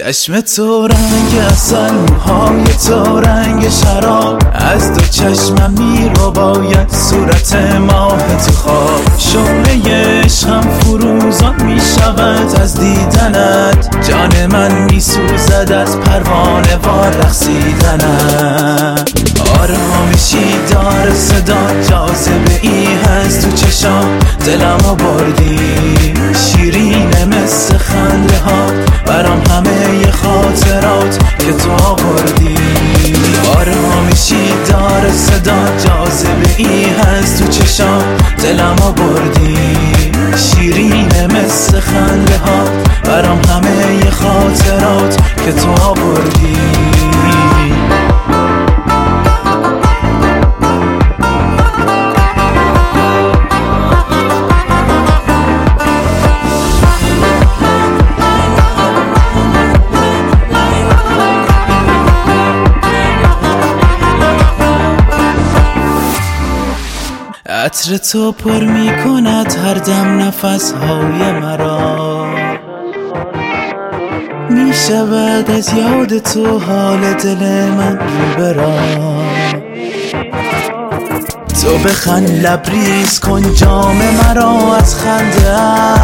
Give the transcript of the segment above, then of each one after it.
چشم تو رنگ عسل، موهای تو رنگ شراب، از دو چشمم میرو باید صورت ماه تو خواب. شعله عشقم فروزان میشود از دیدنت، جان من میسوزد از پروانه وار رقصیدنت. آرامشی دار صدا، جاذبه ای هست تو چشام، دلمو بردی شیرینه مثل خنده ها، برام همه ی خاطرات که تو آوردی. آرامشی دار صدا، جاذبه ای هست تو چشام، دلمو بردی شیرینه مثل خنده ها، برام همه ی خاطرات که تو آوردی. عطر تو پر می کند هر دم نفس های مرا، می شود از یاد تو حال دل من رو برا. تو بخند لبریز کن جام مرا از خنده،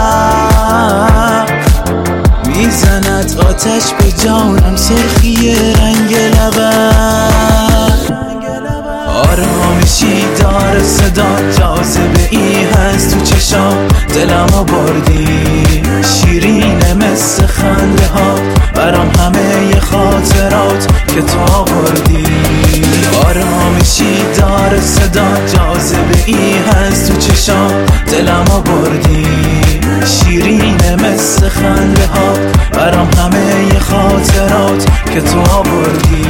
میزند آتش به جانم سرخی رنگ لبت. آرامشی دار صدا، جاذبه ای هست تو چشام، دلمو بردی شیرینه مثل خنده ها، برام همه ی خاطرات که تو آوردی. آرامشی دار صدا، جاذبه ای هست تو چشام، دلمو بردی شیرینه مثل خنده ها، برام همه ی خاطرات که تو آوردی.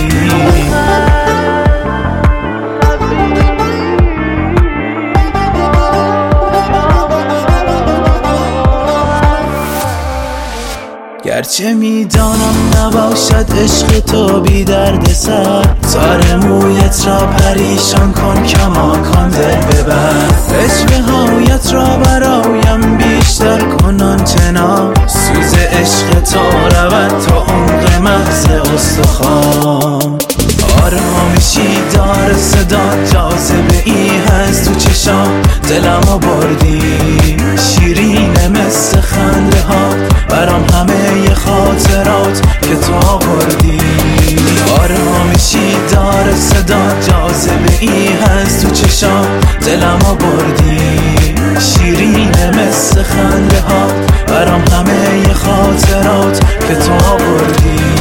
گرچه میدانم نباشد عشق تو بی درد سر، تار مویت را پریشان کن کماکان دل ببر. عشق هایت را برایم بیشتر کن آنچنان، سوز عشق تو رود تا عمق مغز استخوان. آرامشی دار صدا، جاذبه ای هست تو چشام، دلمو بردی شیرینه مثل خنده ها، برام همه ی خاطرات که تو آوردی. آرامشی دار صدا، جاذبه ای هست تو چشام، دلمو بردی شیرینه مثل خنده ها، برام همه ی خاطرات که تو آوردی.